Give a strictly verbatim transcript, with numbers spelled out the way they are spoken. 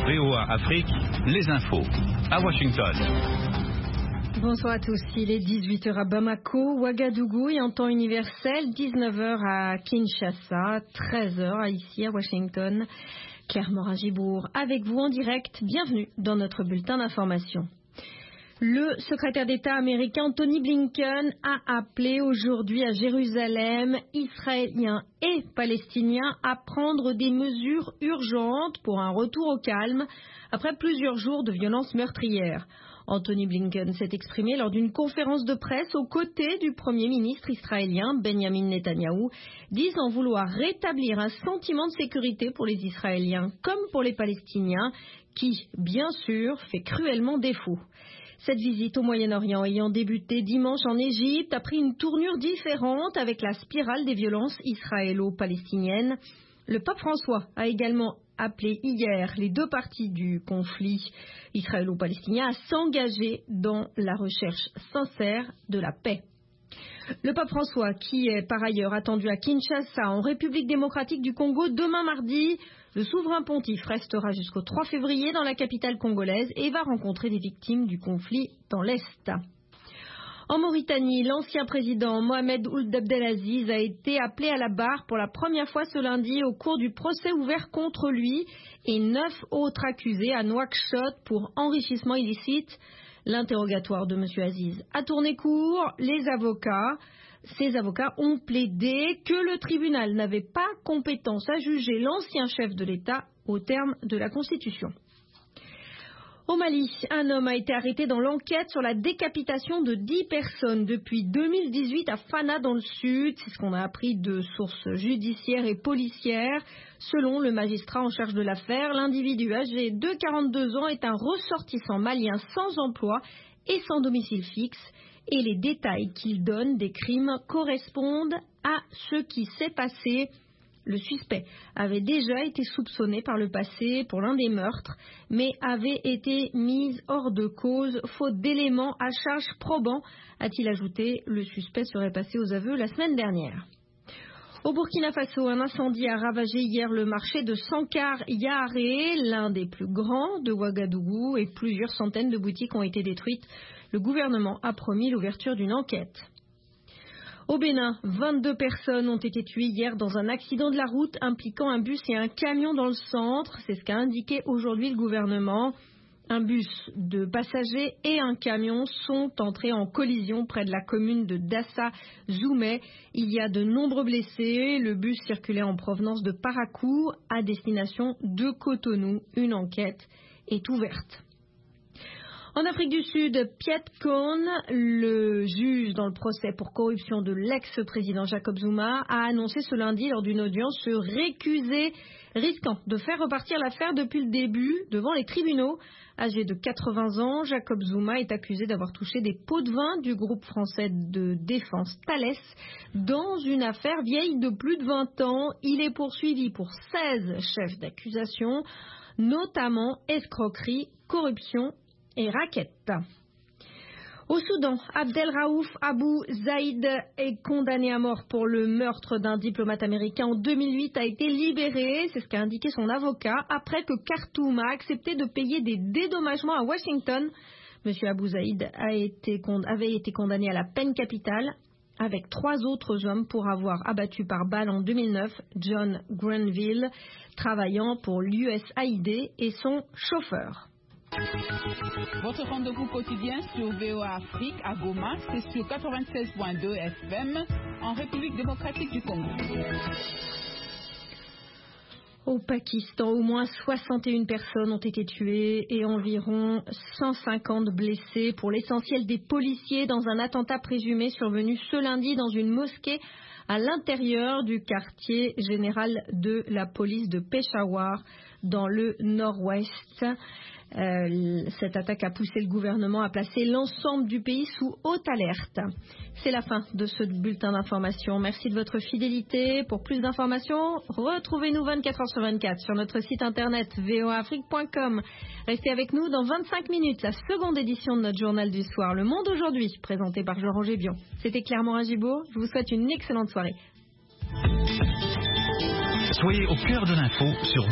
V O A Afrique, les infos, à Washington. Bonsoir à tous, il est dix-huit heures à Bamako, Ouagadougou et en temps universel, dix-neuf heures à Kinshasa, treize heures ici à Washington. Claire Morin-Gibourg avec vous en direct, bienvenue dans notre bulletin d'information. Le secrétaire d'État américain Antony Blinken a appelé aujourd'hui à Jérusalem, Israéliens et Palestiniens, à prendre des mesures urgentes pour un retour au calme après plusieurs jours de violences meurtrières. Antony Blinken s'est exprimé lors d'une conférence de presse aux côtés du Premier ministre israélien Benjamin Netanyahou, disant vouloir rétablir un sentiment de sécurité pour les Israéliens comme pour les Palestiniens, qui, bien sûr, fait cruellement défaut. Cette visite au Moyen-Orient ayant débuté dimanche en Égypte a pris une tournure différente avec la spirale des violences israélo-palestiniennes. Le pape François a également appelé hier les deux parties du conflit israélo-palestinien à s'engager dans la recherche sincère de la paix. Le pape François, qui est par ailleurs attendu à Kinshasa, en République démocratique du Congo, demain mardi, le souverain pontife restera jusqu'au trois février dans la capitale congolaise et va rencontrer des victimes du conflit dans l'Est. En Mauritanie, l'ancien président Mohamed Ould Abdelaziz a été appelé à la barre pour la première fois ce lundi au cours du procès ouvert contre lui et neuf autres accusés à Nouakchott pour enrichissement illicite. L'interrogatoire de M. Aziz a tourné court. Les avocats, ces avocats ont plaidé que le tribunal n'avait pas compétence à juger l'ancien chef de l'État au terme de la Constitution. Au Mali, un homme a été arrêté dans l'enquête sur la décapitation de dix personnes depuis deux mille dix-huit à Fana dans le sud. C'est ce qu'on a appris de sources judiciaires et policières. Selon le magistrat en charge de l'affaire, l'individu âgé de quarante-deux ans est un ressortissant malien sans emploi et sans domicile fixe. Et les détails qu'il donne des crimes correspondent à ce qui s'est passé. Le suspect avait déjà été soupçonné par le passé pour l'un des meurtres, mais avait été mis hors de cause, faute d'éléments à charge probants, a-t-il ajouté. Le suspect serait passé aux aveux la semaine dernière. Au Burkina Faso, un incendie a ravagé hier le marché de Sankar Yaaré, l'un des plus grands de Ouagadougou, et plusieurs centaines de boutiques ont été détruites. Le gouvernement a promis l'ouverture d'une enquête. Au Bénin, vingt-deux personnes ont été tuées hier dans un accident de la route impliquant un bus et un camion dans le centre. C'est ce qu'a indiqué aujourd'hui le gouvernement. Un bus de passagers et un camion sont entrés en collision près de la commune de Dassa-Zoumé. Il y a de nombreux blessés. Le bus circulait en provenance de Parakou à destination de Cotonou. Une enquête est ouverte. En Afrique du Sud, Piet Koen, le juge dans le procès pour corruption de l'ex-président Jacob Zuma, a annoncé ce lundi lors d'une audience se récuser, risquant de faire repartir l'affaire depuis le début devant les tribunaux. Âgé de quatre-vingts ans, Jacob Zuma est accusé d'avoir touché des pots de vin du groupe français de défense Thales dans une affaire vieille de plus de vingt ans. Il est poursuivi pour seize chefs d'accusation, notamment escroquerie, corruption et raquette. Au Soudan, Abdel Raouf Abou Zaïd est condamné à mort pour le meurtre d'un diplomate américain en deux mille huit, a été libéré, c'est ce qu'a indiqué son avocat, après que Khartoum a accepté de payer des dédommagements à Washington. Monsieur Abou Zaïd a été, avait été condamné à la peine capitale avec trois autres hommes pour avoir abattu par balle en deux mille neuf John Grenville, travaillant pour l'U S A I D, et son chauffeur. Votre rendez-vous quotidien sur V O A Afrique à Goma, c'est sur quatre-vingt-seize point deux F M en République démocratique du Congo. Au Pakistan, au moins soixante et une personnes ont été tuées et environ cent cinquante blessées, pour l'essentiel des policiers, dans un attentat présumé survenu ce lundi dans une mosquée à l'intérieur du quartier général de la police de Peshawar, dans le nord-ouest. Euh, cette attaque a poussé le gouvernement à placer l'ensemble du pays sous haute alerte. C'est la fin de ce bulletin d'information. Merci de votre fidélité. Pour plus d'informations, retrouvez-nous vingt-quatre heures sur vingt-quatre sur notre site internet v o a afrique point com. Restez avec nous dans vingt-cinq minutes, la seconde édition de notre journal du soir, Le Monde aujourd'hui, présenté par Jean-Roger Bion. C'était Claire Morin-Gibourg. Je vous souhaite une excellente soirée. Soyez au cœur de l'info sur